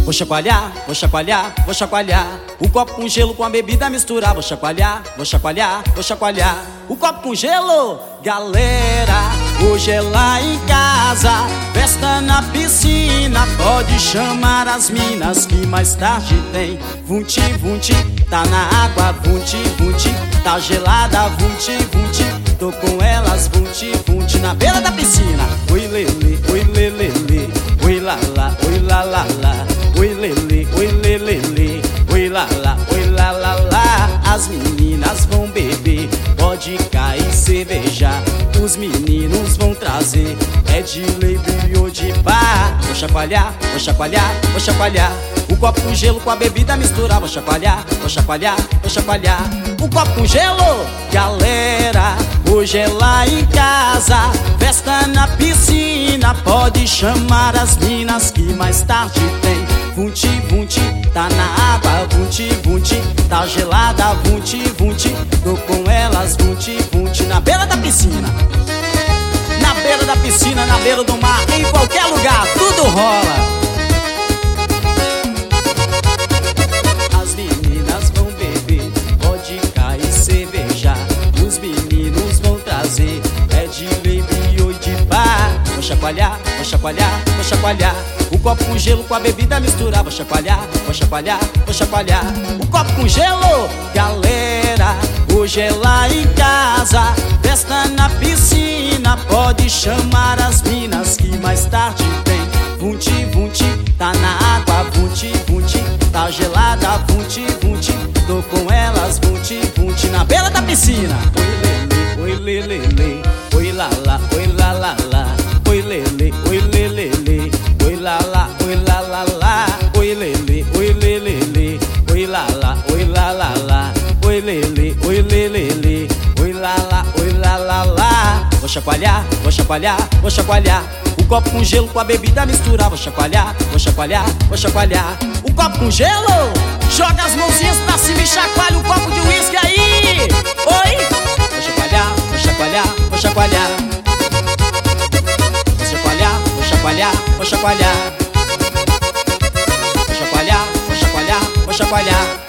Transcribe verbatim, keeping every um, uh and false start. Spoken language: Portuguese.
Vou chacoalhar, vou chacoalhar, vou chacoalhar. O copo com gelo com a bebida misturar. Vou chacoalhar, vou chacoalhar, vou chacoalhar. O copo com gelo, galera, hoje é lá em casa. Festa na piscina, pode chamar as minas que mais tarde tem. Vunti, vunti, tá na água, vunti, vunti, tá gelada, vunti, vunti. Tô com elas, vunti, vunti, na beira da piscina. Oi lele, oi lelele, oi lá lá, oi lá lá lá. Oi lele, oi lelele, oi lá lá, oi lá lá lá. As meninas vão beber vodka e cerveja. Os meninos vão trazer é de leite ou de bar. Vou chacoalhar, vou chacoalhar, vou chacoalhar. O copo com gelo com a bebida misturar. Vou chacoalhar, vou chacoalhar, vou chacoalhar. O copo com gelo, galera, hoje é lá em casa. Festa na piscina, pode chamar as minas que mais tarde tem. Vunti, vunti, tá na água, vunti, vunti, tá gelada, vunti, vunti. Tô com elas, vunti, vunti, na beira da piscina. Na beira da piscina, na beira do mar, em qualquer lugar, tudo rola. As meninas vão beber vodka e cerveja. Os meninos vão trazer é de leite ou de bar. Vou chacoalhar, vou chacoalhar, vou chacoalhar. O copo com gelo com a bebida misturar. Vou chacoalhar, vou chacoalhar, vou chacoalhar. O copo com gelo, galera, hoje é lá em casa. Festa na piscina, pode chamar as minas que mais tarde tem. Vunti, vunti, tá na água, vunti, vunti, tá gelada, vunti, vunti. Tô com elas, vunti, vunti, na beira da piscina. Oi lele, oi lelele, oi lá lá, oi lá lá lá. Oi lele, oi lelele, oi lá lá, oi lá lá lá. Oi lele, oi lelele, oi lá lá, oi lá lá lá. Oi lele, oi lelele, oi lá lá, oi lá lá lá. Vou chacoalhar, vou chacoalhar, vou chacoalhar. O copo com gelo com a bebida misturar. Vou chacoalhar, vou chacoalhar, vou chacoalhar. O copo com gelo, joga as mãozinhas pra cima e chacoalha o copo de uísque aí. Oi! Vou chacoalhar, vou chacoalhar, vou chacoalhar. Vou chacoalhar, vou chacoalhar, vou chacoalhar. Vou chacoalhar, vou chacoalhar, vou chacoalhar.